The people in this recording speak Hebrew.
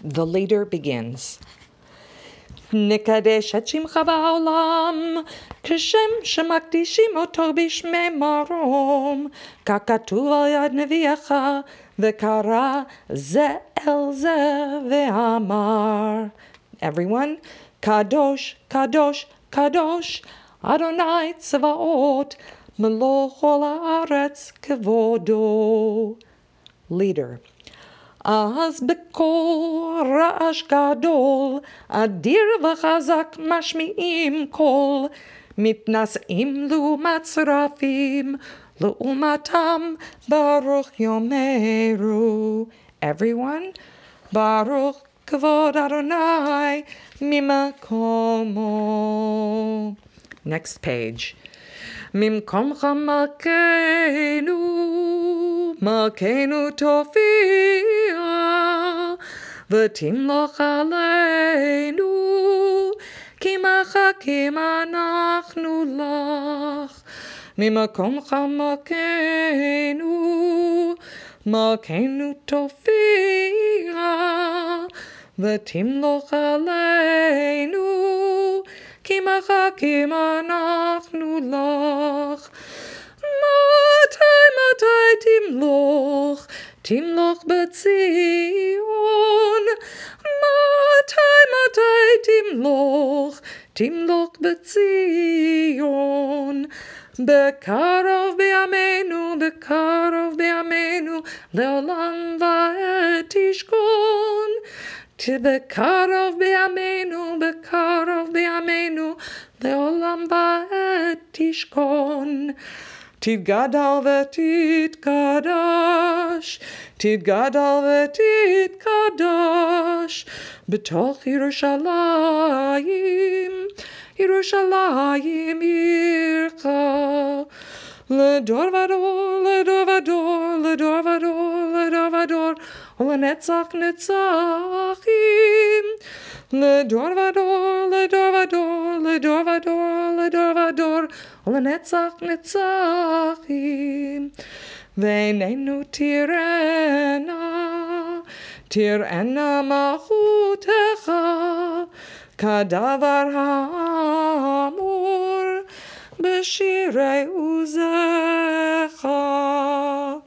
The leader begins. נקדש את שמך בעולם, כשם שמקדישים אותו בשמי מרום, ככתוב על יד נביאך, וקרא זה אל זה ואמר. Everyone, קדוש, קדוש, קדוש, אדוני צבאות, מלוא כל הארץ כבודו. Leader. אז בקול רעש גדול, אדיר וחזק משמיעים קול, מתנשאים לעומת שרפים, לעומתם ברוך יאמרו. Everyone, ברוך כבוד אדוני ממקומו. Next page. ממקומך מלכנו, מלכנו תופיע, ותמלוך עלינו, כי מחכים אנחנו לך. ממקומך מלכנו, מלכנו תופיע, ותמלוך עלינו, כי מחכים אנחנו לך. מתי תמלוך, תמלוך בציון. מתי תמלוך, תמלוך בציון. בקרוב בימינו, בקרוב בימינו, לעולם ועד תשכון. בקרוב בימינו, בקרוב בימינו, לעולם ועד תשכון. תתגדל ותתקדש, תתגדל ותתקדש, בתוך ירושלים, ירושלים עירך. לדור ודור, לדור ודור, לדור ודור, לדור ודור, ולנצח נצחים. לדור ודור, לדור ודור, לדור ודור, לדור ודור, ולנצח נצחים. ועינינו תראנה, תראנה מלכותך, כדבר האמור בשירי עוזך.